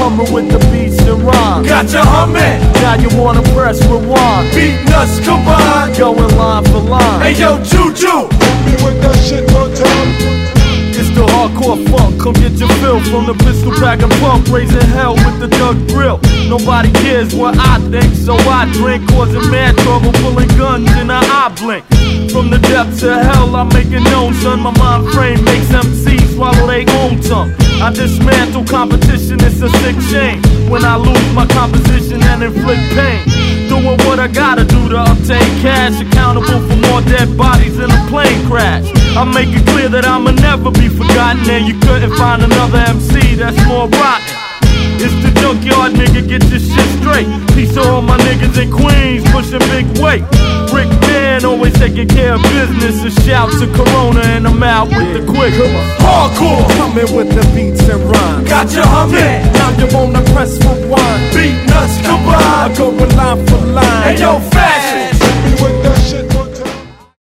humming with the beats and rhymes. Got you humming. Now you wanna press rewind. Beat nuts combined. Going line for line. Hey yo, Juju. Hit me with that shit one time. It's the hardcore funk, come get your fill from the pistol pack and pump, raising hell with the Doug grill. Nobody cares what I think, so I drink, causing mad trouble, pulling guns in an eye blink. From the depths of hell, I make it known, son. My mind frame makes MCs swallow their own tongue. I dismantle competition, it's a sick shame when I lose my composition and inflict pain. Doing what I gotta do to obtain cash, accountable for more dead bodies in a plane crash. I make it clear that I'ma never be forgotten, and you couldn't find another MC that's more rotten. It's the junkyard nigga, get this shit straight. Peace to all my niggas in Queens, pushing big weight. Rick Man always taking care of business. A shout to Corona and I'm out with the quick. Hardcore. Coming with the beats and rhymes. Got you humming. Now you wanna press rewind. Beat nuts combined. I go line for line. Hey yo,